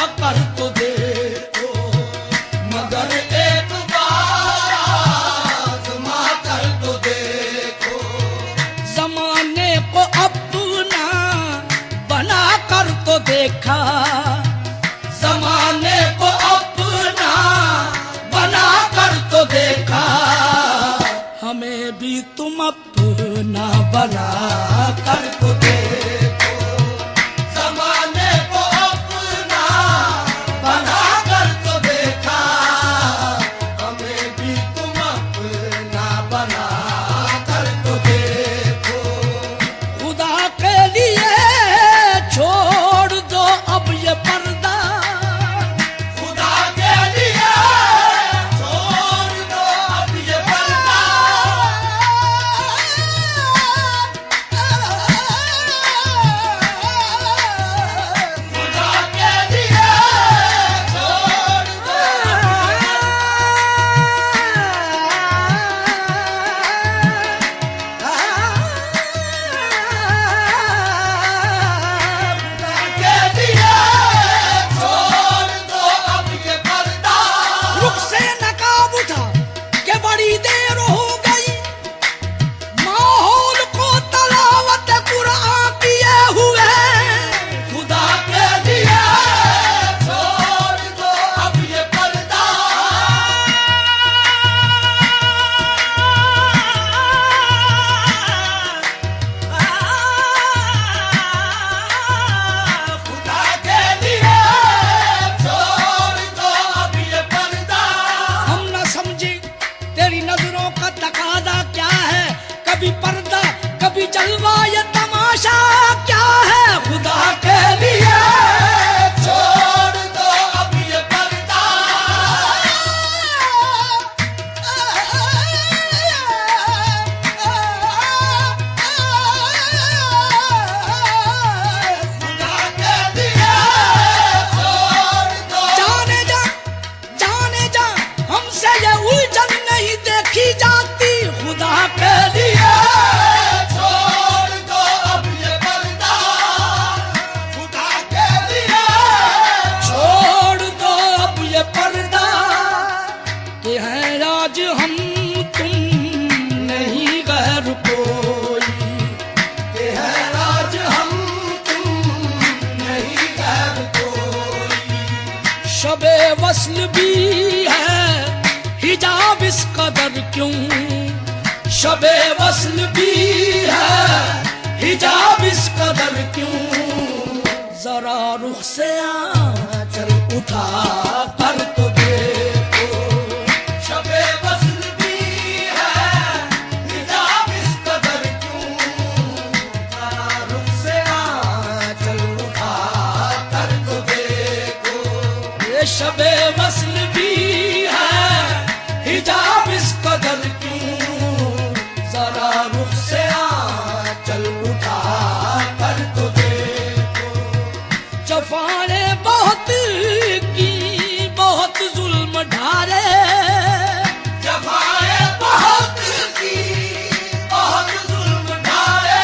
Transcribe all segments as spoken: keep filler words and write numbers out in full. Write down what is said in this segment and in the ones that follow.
कर तो देखो, मगर एक बार आज़मा कर तो देखो। जमाने को अपना बना कर तो देखा, जमाने को अपना बना कर तो देखा, हमें भी तुम अपना बना कर तो देखो। जमाने को अपना बना कर तो देखा, हमें भी तुम अपना बना कर तो देखो। खुदा के लिए छोड़ दो अब ये पर्दा, खुदा के लिए छोड़ दो अब ये पर्दा, खुदा के लिए छोड़ दो के लिए छोड़ दो अब ये पर्दा। रुख से नकाब उठा के बड़ी देर हो गई, माहौल को तलावत कुरान किए हुए। खुदा के लिए छोड़ दो अब ये पर्दा, खुदा के लिए छोड़ दो अब ये पर्दा। हम न समझे तेरी नजरों का तकाजा क्या है, कभी पर्दा कभी जलवा, ये तमाशा क्या है। खुदा खुदा के लिए छोड़ दो अब ये पर्दा, खुदा के लिए छोड़ दो। जाने जा जाने जा हमसे ये उलझन नहीं देखी जाती। खुदा के लिए छोड़ दो अब ये पर्दा, खुदा के लिए छोड़ दो अब ये पर्दा, कि है आज हम तुम नहीं गैर कोई। ये है आज हम तुम नहीं गैर कोई। शबे वस्ल भी है हिजाब इस कदर क्यों, शबे वस्ल भी है हिजाब इस कदर क्यों, जरा रुख से आंचल उठा कर तो देखो। शबे वस्ल भी है हिजाब इस कदर क्यों, जरा रुख से आंचल उठा कर तो देखो। ये शबे वस्ल भी है हिजाब इस कदर क्यों, जरा रुख से आंचल उठा कर तो देखो। जफाने बहुत की बहुत जुल्म ढारे, जफाए बहुत की बहुत जुल्म ढाए,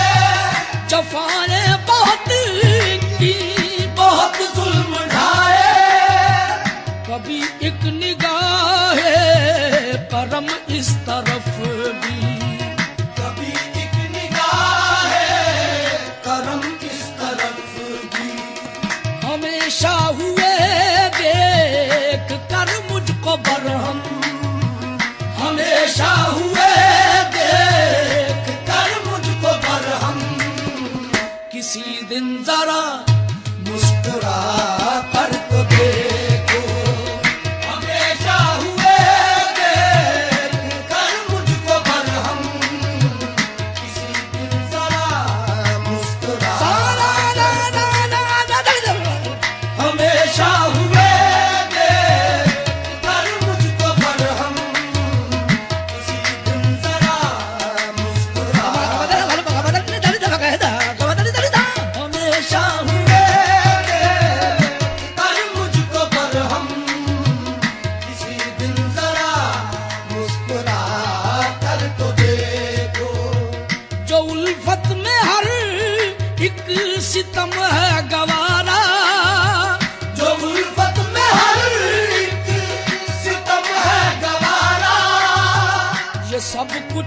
जफाने बहुत की बहुत जुल्म ढाए। कभी एक निगाह करम इस तरफ भी, कभी एक निगाह करम इस तरफ भी, हमेशा हुए देख कर मुझको बरहम। हमेशा हुए देख कर मुझको बरहम। किसी दिन जरा मुस्कुरा कर तो देखो। हमेशा हुए देख कर मुझको बरहम। किसी दिन जरा मुस्कुरा हमेशा हुए देख कर मुझको बरहम। किसी दिन जरा मुस्कुरा हमेशा हुए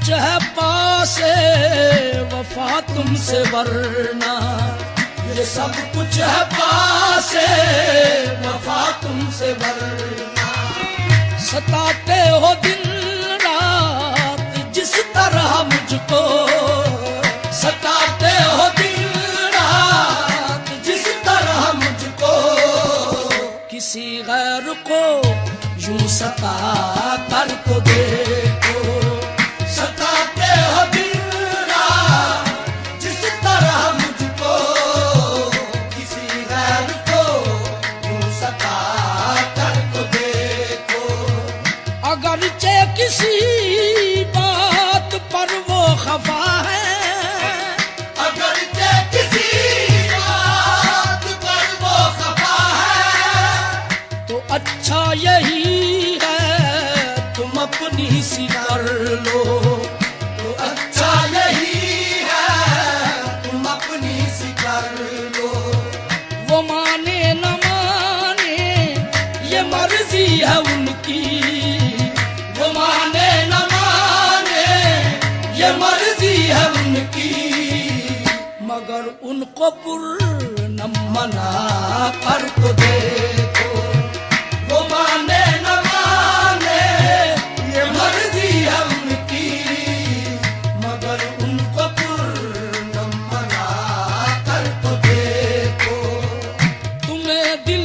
कुछ है पासे वफा तुमसे वरना, ये सब कुछ है पासे वफा तुमसे वरना। सताते हो दिन रात जिस तरह मुझको, सताते हो दिन रात जिस तरह मुझको, किसी गैर को यूं सता कर तो देखो। सताते हो दिन रात जिस तरह मुझको, किसी गैर को यूं सता कर तो देखो। अगरचे किसी बात पर वो खफा है, अगरचे किसी बात पर वो खफा है, तो अच्छा यही तुम अपनी सी कर लो। तो अच्छा यही है तुम अपनी सी कर लो। वो माने न माने ये मर्जी है उनकी, वो माने न माने ये मर्जी है उनकी, मगर उनको पूर्ण मना कर तो देखो। वो माने न माने ये मर्जी है उनकी, मगर उनको पूर्ण मना कर तो देखो। तुम्हें दिल